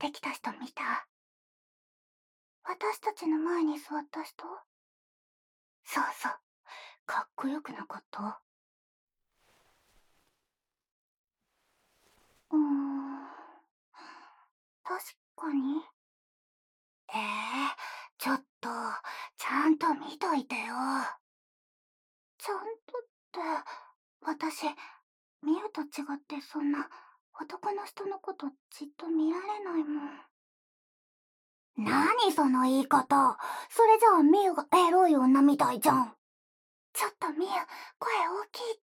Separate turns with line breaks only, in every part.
ってきた人見た？私たちの前に座った人？そうそう、かっこよくなかった？確かに。ちょっと、ちゃんと見といてよ。ちゃんとって、私、ミユと違ってそんな男の人のことじっと見られないもん。何その言い方。それじゃあミユがエロい女みたいじゃん。ちょっとミユ、声大きいって。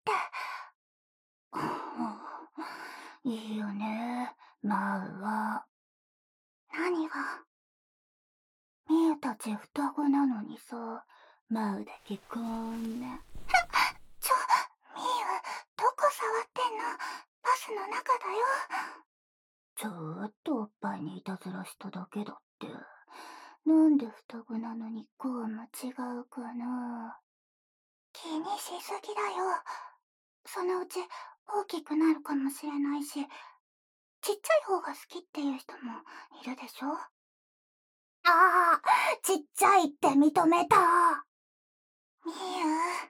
いいよね、マウは。何が？ミユたち双子なのにさ、マウだけこんな。ミユ、どこ触ってんの？バスの中だよ。ちょっとおっぱいにいたずらしただけだって。なんで双子なのにこうも違うかな。気にしすぎだよ。そのうち大きくなるかもしれないし、ちっちゃい方が好きっていう人もいるでしょ？ああ、ちっちゃいって認めた。みゆ。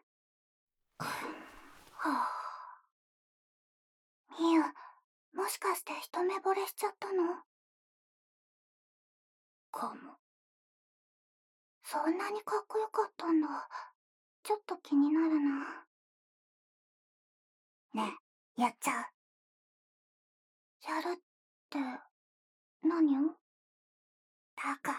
はあ。みゆ、もしかして一目惚れしちゃったの？かも。そんなにかっこよかったんだ。ちょっと気になるな。ねえ、やっちゃう？やるって、何を？だから、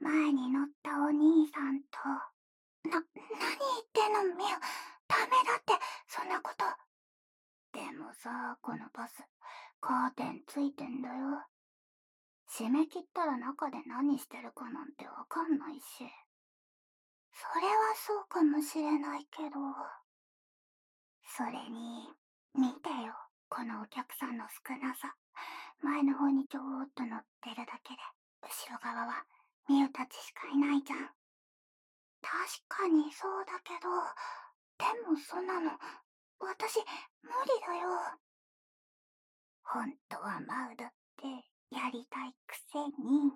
前に乗ったお兄さんと。何言ってんの、みゆ。ダメだって、そんなこと。でもさ、このバス、カーテンついてんだよ。締め切ったら中で何してるかなんてわかんないし。それはそうかもしれないけど。それに、見てよ、このお客さんの少なさ。前の方にちょーっと乗ってるだけで、後ろ側はミユたちしかいないじゃん。確かにそうだけど、でもそんなの、私、無理だよ。本当はマウだってやりたいくせに。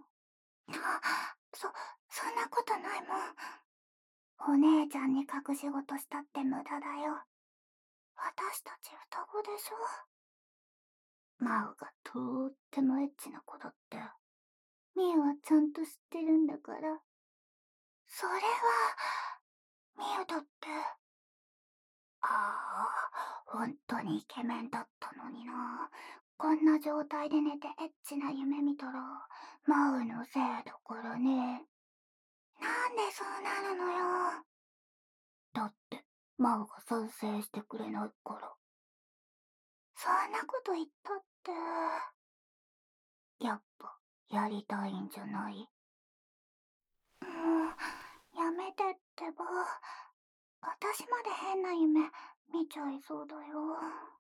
そんなことないもん。お姉ちゃんに隠し事したって無駄だよ。私たち双子でしょ。マウがとーってもエッチな子だって。ミユはちゃんと知ってるんだから。それは、ミユだって。ああ、本当にイケメンだったのにな。こんな状態で寝てエッチな夢見たら、マウのせいだからね。なんでそうなるのよ。だって、マウが賛成してくれないから。そんなこと言ったって。やっぱ、やりたいんじゃない？もう、やめてってば。私まで変な夢見ちゃいそうだよ。